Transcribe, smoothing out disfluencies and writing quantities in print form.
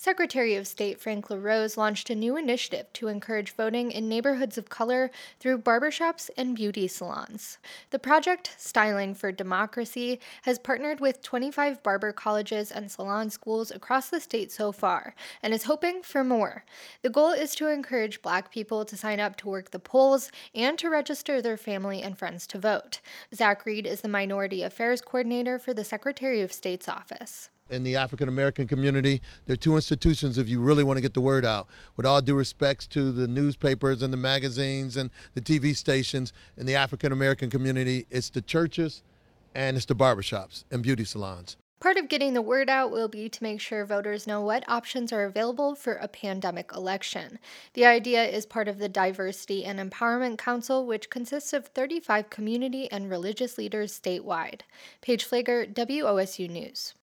Secretary of State Frank LaRose launched a new initiative to encourage voting in neighborhoods of color through barbershops and beauty salons. The project, Styling for Democracy, has partnered with 25 barber colleges and salon schools across the state so far and is hoping for more. The goal is to encourage Black people to sign up to work the polls and to register their family and friends to vote. Zach Reed is the Minority Affairs Coordinator for the Secretary of State's office. In the African American community, there are two institutions if you really want to get the word out. With all due respects to the newspapers and the magazines and the TV stations, in the African American community, it's the churches and it's the barbershops and beauty salons. Part of getting the word out will be to make sure voters know what options are available for a pandemic election. The idea is part of the Diversity and Empowerment Council, which consists of 35 community and religious leaders statewide. Paige Flager, WOSU News.